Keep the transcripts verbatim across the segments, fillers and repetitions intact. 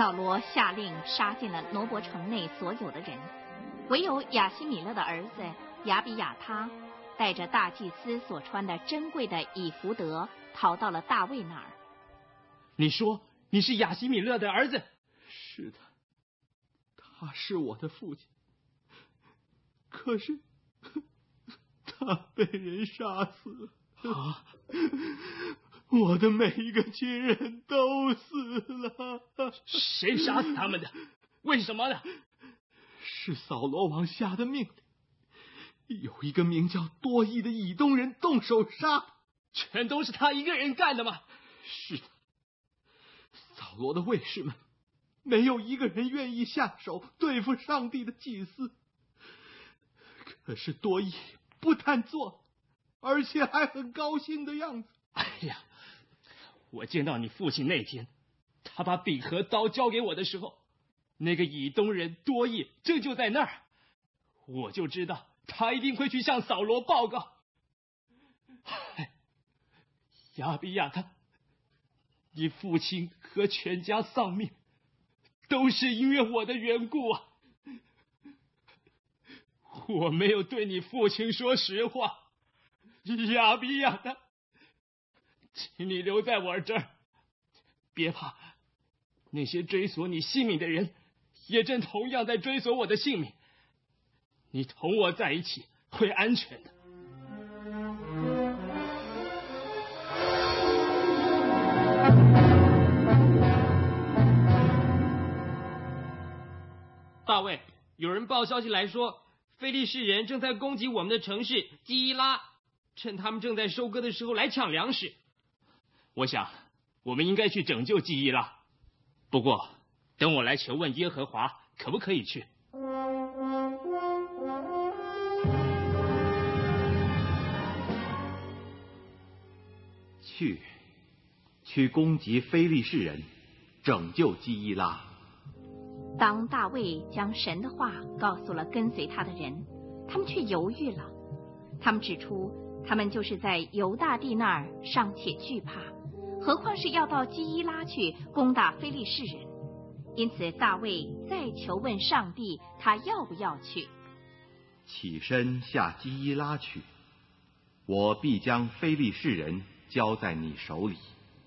扫罗下令杀尽了挪伯城内所有的人，唯有亚希米勒的儿子亚比亚他带着大祭司所穿的珍贵的以弗得逃到了大卫那儿。 你说你是亚希米勒的儿子？ 是的，他是我的父亲。可是他被人杀死了。啊！我的每一个亲人都死了。 谁杀死他们的？为什么呢？ 是扫罗王下的命令，有一个名叫多益的以东人动手杀。 全都是他一个人干的吗？ 是的。扫罗的卫士们没有一个人愿意下手对付上帝的祭司。可是多益不但做，而且还很高兴的样子。 哎呀，我见到你父亲那天，他把笔和刀交给我的时候，那个以东人多益正就在那儿，我就知道他一定会去向扫罗报告。唉，亚比亚他，你父亲和全家丧命，都是因为我的缘故啊！我没有对你父亲说实话，亚比亚他，请你留在我这儿，别怕，那些追索你性命的人，也正同样在追索我的性命。你同我在一起会安全的。 大卫，有人报消息来说，非利士人正在攻击我们的城市基伊拉，趁他们正在收割的时候来抢粮食。 我想我们应该去拯救基伊拉，不过等我来求问耶和华可不可以去。 去，去攻击非利士人，拯救基伊拉。 当大卫将神的话告诉了跟随他的人，他们却犹豫了。他们指出，他们就是在犹大地那儿尚且惧怕，何况是要到基伊拉去攻打非利士人。因此大卫再求问上帝，他要不要去。 起身下基伊拉去，我必将非利士人交在你手里。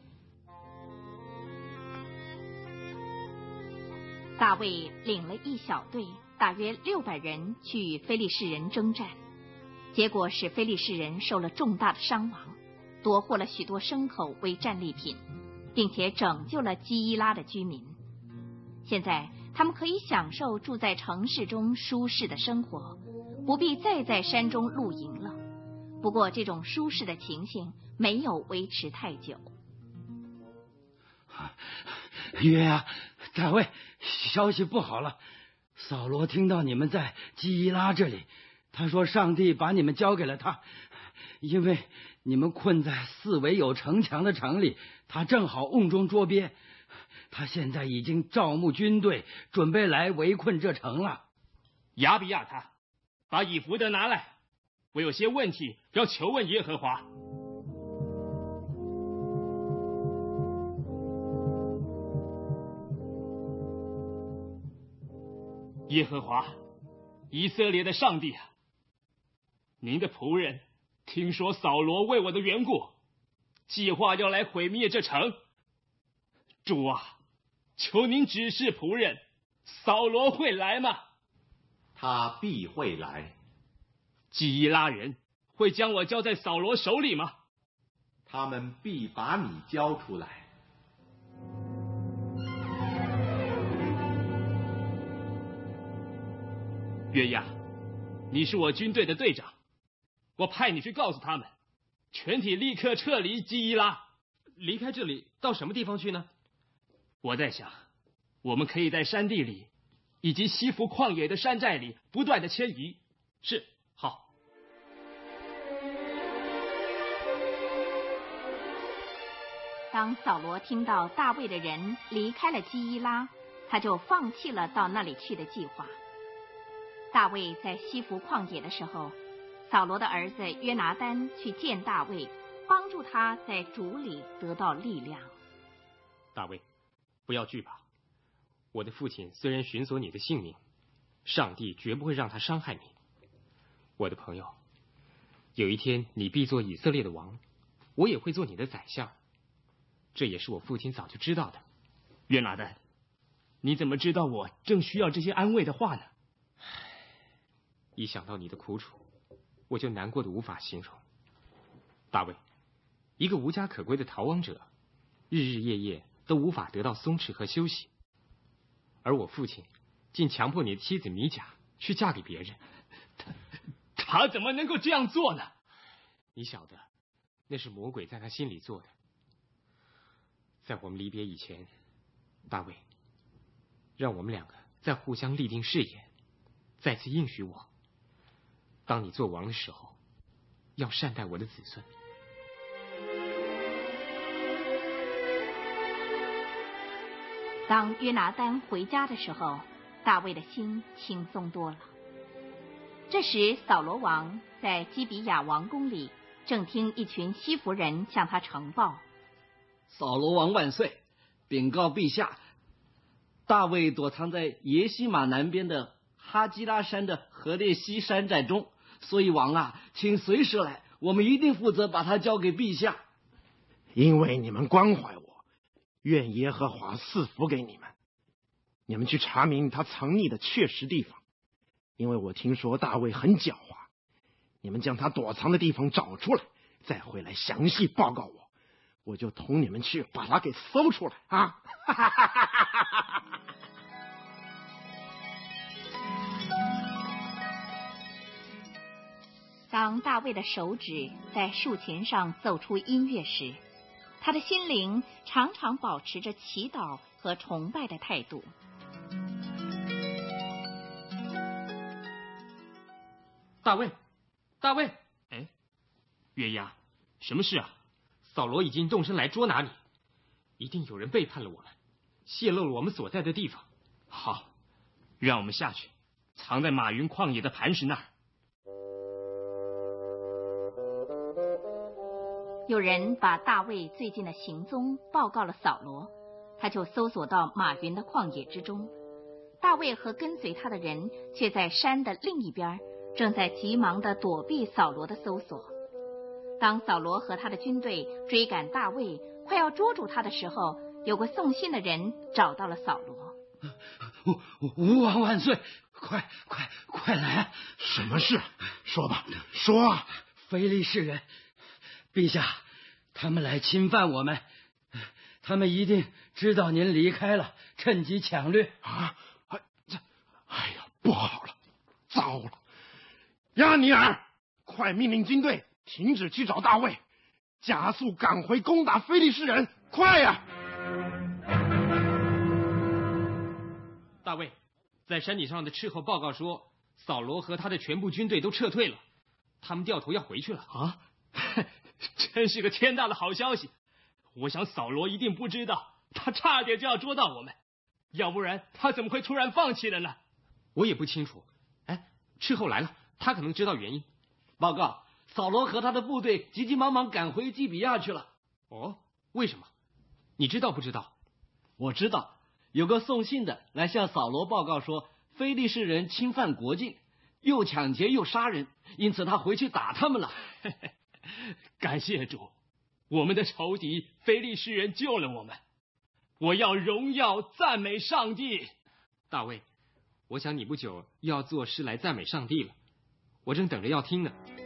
大卫领了一小队，大约六百人去与非利士人征战，结果使非利士人受了重大的伤亡，夺获了许多牲口为战利品，并且拯救了基伊拉的居民。现在他们可以享受住在城市中舒适的生活，不必再在山中露营了。不过这种舒适的情形没有维持太久。 约啊，大卫，消息不好了！扫罗听到你们在基伊拉这里，他说上帝把你们交给了他，因为你们困在四围有城墙的城里，他正好瓮中捉鳖。他现在已经召募军队，准备来围困这城了。 亚比亚他，把以弗得拿来，我有些问题要求问耶和华。耶和华，以色列的上帝啊，您的仆人听说扫罗为我的缘故，计划要来毁灭这城。主啊，求您指示仆人，扫罗会来吗？ 他必会来。 基伊拉人会将我交在扫罗手里吗？ 他们必把你交出来。 约押，你是我军队的队长，我派你去告诉他们，全体立刻撤离基伊拉。 离开这里到什么地方去呢？ 我在想，我们可以在山地里以及西弗旷野的山寨里不断的迁移。 是，好。 当扫罗听到大卫的人离开了基伊拉，他就放弃了到那里去的计划。大卫在西弗旷野的时候，扫罗的儿子约拿单去见大卫，帮助他在主里得到力量。 大卫，不要惧怕， 我的父亲虽然寻索你的性命，上帝绝不会让他伤害你。我的朋友，有一天你必做以色列的王，我也会做你的宰相，这也是我父亲早就知道的。 约拿单，你怎么知道我正需要这些安慰的话呢？ 一想到你的苦楚，我就难过的无法形容。大卫，一个无家可归的逃亡者，日日夜夜都无法得到松弛和休息，而我父亲竟强迫你的妻子米甲去嫁给别人。 他他怎么能够这样做呢？ 你晓得，那是魔鬼在他心里做的。在我们离别以前，大卫，让我们两个再互相立定誓言，再次应许我，当你做王的时候，要善待我的子孙。 当约拿单回家的时候，大卫的心轻松多了。这时扫罗王在基比亚王宫里，正听一群西弗人向他呈报： 扫罗王万岁！禀告陛下，大卫躲藏在耶西马南边的哈基拉山的何烈西山寨中，所以王啊，请随时来，我们一定负责把他交给陛下。 因为你们关怀我，愿耶和华赐福给你们。你们去查明他藏匿的确实地方，因为我听说大卫很狡猾。你们将他躲藏的地方找出来，再回来详细报告我，我就同你们去把他给搜出来啊！ 当大卫的手指在竖琴上奏出音乐时，他的心灵常常保持着祈祷和崇拜的态度。 大卫，大卫， 哎，月牙，什么事啊？ 扫罗已经动身来捉拿你，一定有人背叛了我们，泄露了我们所在的地方。 好，让我们下去，藏在马云旷野的磐石那儿。 有人把大卫最近的行踪报告了扫罗，他就搜索到马云的旷野之中。大卫和跟随他的人却在山的另一边，正在急忙地躲避扫罗的搜索。当扫罗和他的军队追赶大卫，快要捉住他的时候，有个送信的人找到了扫罗。 吴王万岁！快快快来啊！ 什么事？说吧，说啊！ 非利士人，陛下，他们来侵犯我们，他们一定知道您离开了，趁机抢掠啊！哎，这，哎呀，不好了，糟了！亚尼尔，快命令军队停止去找大卫，加速赶回攻打非利士人，快呀！ 大卫，在山顶上的斥候报告说，扫罗和他的全部军队都撤退了，他们掉头要回去了。 啊，真是个天大的好消息！我想扫罗一定不知道，他差点就要捉到我们，要不然他怎么会突然放弃了呢？ 我也不清楚。哎，斥候来了，他可能知道原因。 报告，扫罗和他的部队急急忙忙赶回基比亚去了。 哦，为什么？你知道不知道？ 我知道。有个送信的来向扫罗报告说，非利士人侵犯国境，又抢劫又杀人，因此他回去打他们了。 感谢主，我们的仇敌非利士人救了我们，我要荣耀赞美上帝。 大卫，我想你不久又要作诗来赞美上帝了，我正等着要听呢。